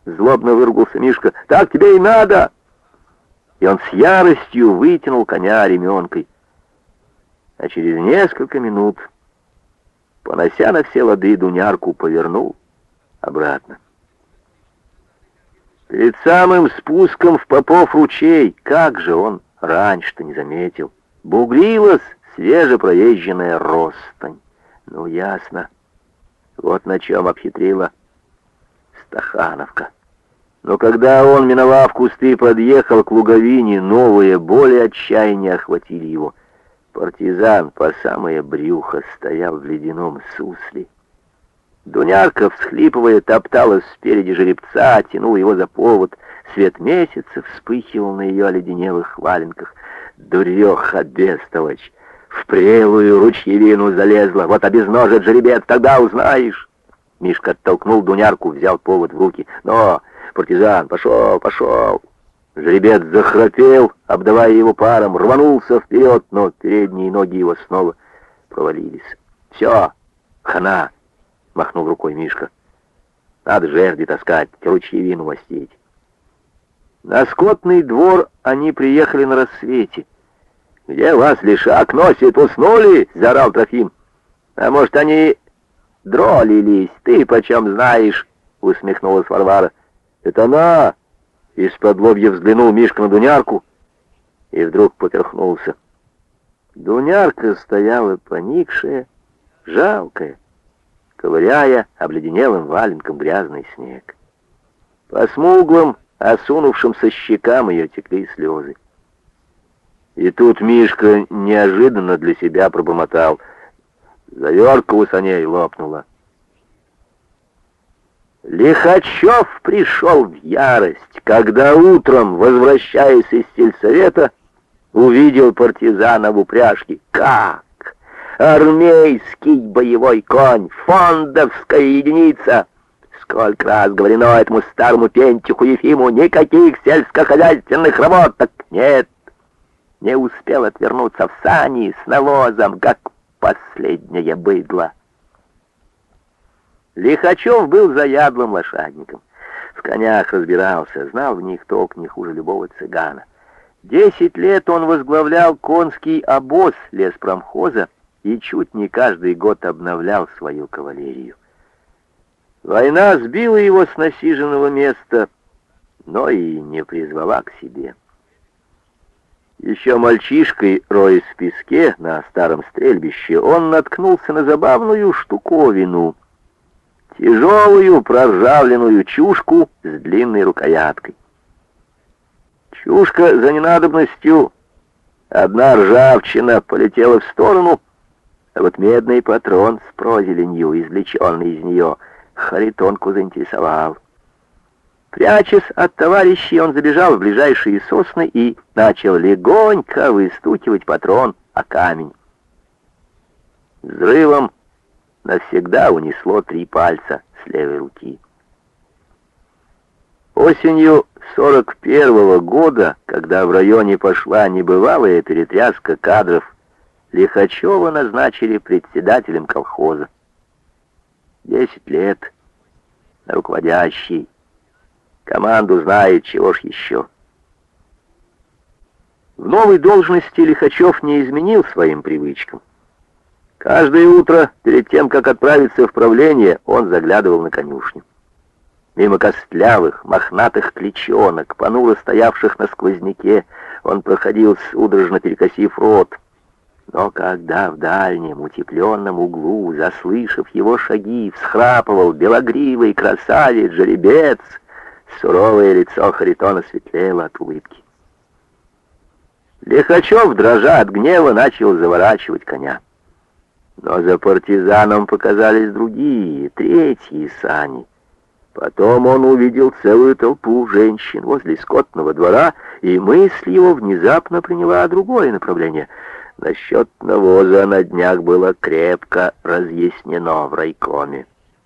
Злобно выругался Мишка. «Так тебе и надо!» И он с яростью вытянул коня ременкой. А через несколько минут, понося на все лады, Дунярку повернул обратно. Перед самым спуском в Попов ручей, как же он раньше-то не заметил, бугрилась свежепроезженная Росстань. Ну, ясно. Вот на чем обхитрила Стахановка. Но когда он, миновав кусты, подъехал к луговине, новые боли и отчаяния охватили его. Партизан по самое брюхо стоял в ледяном сусле. Дунярка, всхлипывая, топталась спереди жеребца, тянула его за повод. Свет месяца вспыхивал на ее оледенелых валенках. Дуреха бестолочь! В прелую ручьевину залезла. Вот обезножит жеребец, тогда узнаешь. Мишка оттолкнул Дунярку, взял повод в руки. Но, партизан, пошел, пошел. Жеребец захрапел, обдавая его паром, рванулся вперед, но передние ноги его снова провалились. «Все, хана!» — махнул рукой Мишка. «Надо жерди таскать, ручьевину мастить». На скотный двор они приехали на рассвете. «Где вас лишак носит, уснули?» — заорал Трофим. «А может, они дролились, ты почем знаешь?» — усмехнулась Варвара. «Это она!» — из-под лобья взглянул Мишка на Дунярку и вдруг поперхнулся. Дунярка стояла поникшая, жалкая, ковыряя обледенелым валенком грязный снег. По смуглым, осунувшимся щекам ее текли слезы. И тут Мишка неожиданно для себя пробормотал. Завертка у саней лопнула. Лихачев пришел в ярость, когда утром, возвращаясь из сельсовета, увидел партизана в упряжке. Как? Армейский боевой конь, фондовская единица! Сколько раз говорено этому старому пентиху Ефиму, никаких сельскохозяйственных работ, так нет. Не успел отвернуться в сани с навозом, как последнее быдло. Лихачев был заядлым лошадником. В конях разбирался, знал в них толк не хуже любого цыгана. 10 лет он возглавлял конский обоз леспромхоза и чуть не каждый год обновлял свою кавалерию. Война сбила его с насиженного места, но и не призвала к себе. Еще мальчишкой, роясь в песке на старом стрельбище, он наткнулся на забавную штуковину — тяжелую проржавленную чушку с длинной рукояткой. Чушка за ненадобностью, одна ржавчина полетела в сторону, а вот медный патрон с прозеленью, извлеченный из нее, Харитонку заинтересовал. Прячась от товарищей, он забежал в ближайшие сосны и начал легонько выстукивать патрон о камень. Взрывом навсегда унесло 3 пальца с левой руки. Осенью 41-го года, когда в районе пошла небывалая перетряска кадров, Лихачева назначили председателем колхоза. 10 лет, руководящий, команду знает, чего ж еще. В новой должности Лихачев не изменил своим привычкам. Каждое утро, перед тем, как отправиться в правление, он заглядывал на конюшню. Мимо костлявых, мохнатых клячонок, понуро стоявших на сквозняке, он проходил, судорожно перекосив рот. Но когда в дальнем, утепленном углу, заслышав его шаги, всхрапывал белогривый красавец-жеребец, суровое лицо Харитона светлело от улыбки. Лихачев, дрожа от гнева, начал заворачивать коня. Но за партизаном показались другие, третьи сани. Потом он увидел целую толпу женщин возле скотного двора, и мысль его внезапно приняла другое направление. Насчет навоза на днях было крепко разъяснено в райкоме.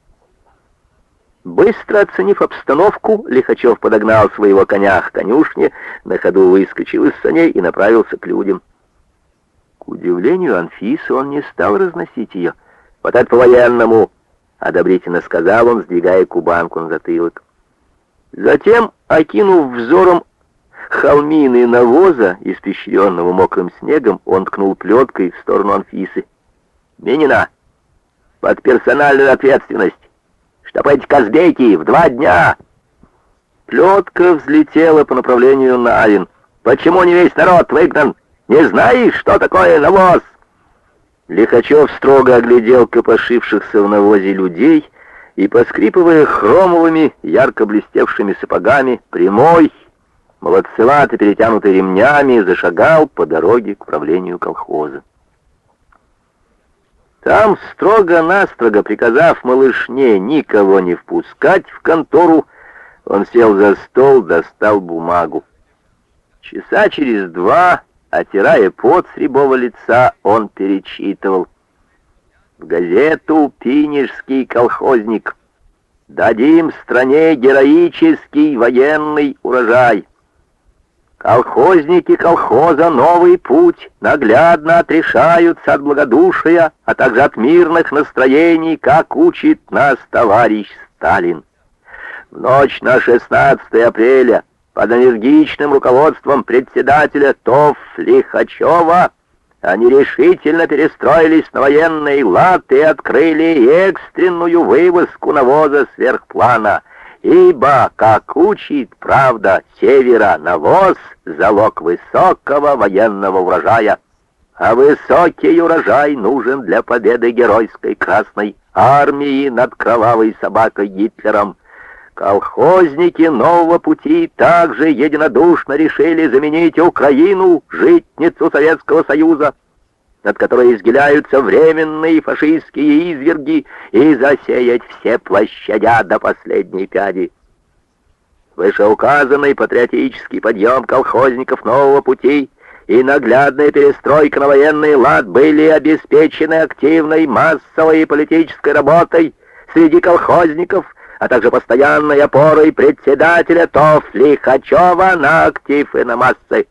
Быстро оценив обстановку, Лихачев подогнал своего коня к конюшне, на ходу выскочил из саней и направился к людям. К удивлению Анфисы он не стал разносить ее. «Вот это по-военному!» — одобрительно сказал он, сдвигая кубанку на затылок. Затем, окинув взором холмины навоза, испещренного мокрым снегом, он ткнул плеткой в сторону Анфисы. «Минина, под персональную ответственность, чтоб эти казбейки в 2 дня!» Плетка взлетела по направлению на Авин. «Почему не весь народ выгнан? Не знаешь, что такое навоз?» Лихачев строго оглядел копошившихся в навозе людей и, поскрипывая хромовыми, ярко блестевшими сапогами, прямой, молодцевато перетянутый ремнями, зашагал по дороге к правлению колхоза. Там, строго-настрого приказав малышне никого не впускать в контору, он сел за стол, достал бумагу. Часа через 2, отирая пот с рябого лица, он перечитывал. В газету «Пинежский колхозник». Дадим стране героический военный урожай. Колхозники колхоза «Новый путь» наглядно отрешаются от благодушия, а также от мирных настроений, как учит нас товарищ Сталин. В ночь на 16 апреля под энергичным руководством председателя ТОВ Лихачева они решительно перестроились на военный лад и открыли экстренную вывозку навоза сверхплана. Ибо, как учит правда севера, навоз — залог высокого военного урожая. А высокий урожай нужен для победы геройской Красной Армии над кровавой собакой Гитлером. Колхозники нового пути также единодушно решили заменить Украину, житницу Советского Союза, над которой изгиляются временные фашистские изверги, и засеять все площадя до последней пяди. Вышеуказанный патриотический подъем колхозников нового пути и наглядная перестройка на военный лад были обеспечены активной массовой политической работой среди колхозников, а также постоянной опорой председателя ТОВ Лихачева на актив и на массы.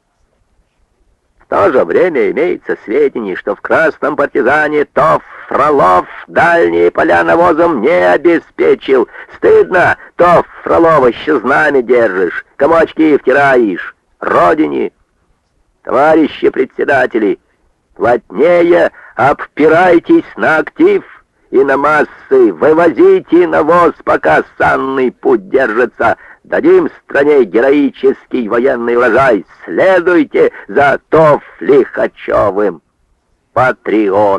В то же время имеется сведения, что в красном партизане ТОВ Фролов дальние поля навозом не обеспечил. Стыдно, ТОВ Фролова еще знамя держишь, кому очки втираешь, родине. Товарищи председатели, плотнее обпирайтесь на актив и на массы, вывозите навоз, пока санный путь держится. Дадим стране героический военный урожай. Следуйте за ТОВ Лихачевым. Патриот.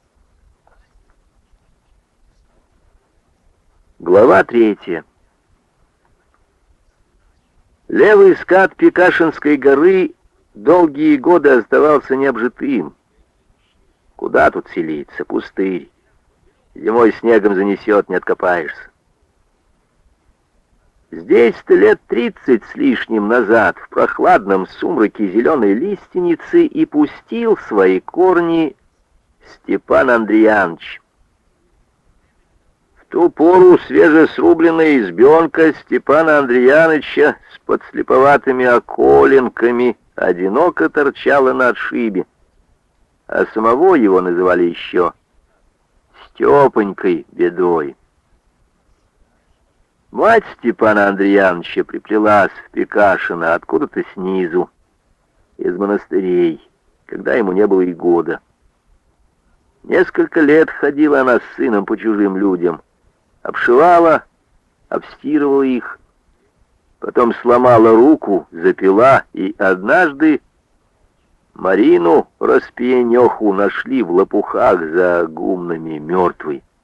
Глава 3. Левый скат Пекашинской горы долгие годы оставался необжитым. Куда тут селиться? Пустырь. Зимой снегом занесет, не откопаешься. Здесь-то лет 30 с лишним назад в прохладном сумраке зеленой лиственницы и пустил свои корни Степан Андреяныч. В ту пору свежесрубленная избенка Степана Андреяныча с подслеповатыми околенками одиноко торчала на отшибе, а самого его называли еще Степонькой Бедой. Мать Степана Андреяновича приплелась в Пекашино откуда-то снизу, из монастырей, когда ему не было и года. Несколько лет ходила она с сыном по чужим людям, обшивала, обстирывала их, потом сломала руку, запила, и однажды Марину распьянеху нашли в лопухах за гумнами мертвой.